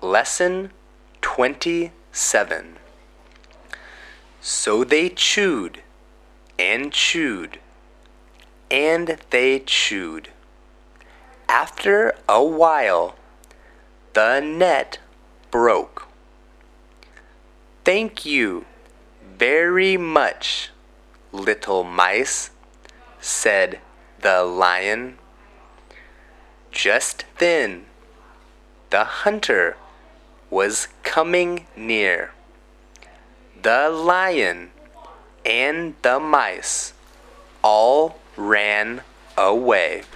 Lesson 27. So they chewed and chewed, and they chewed. After a while, the net broke. "Thank you very much, little mice," said the lion. Just then, the hunter was coming near. The lion and the mice all ran away.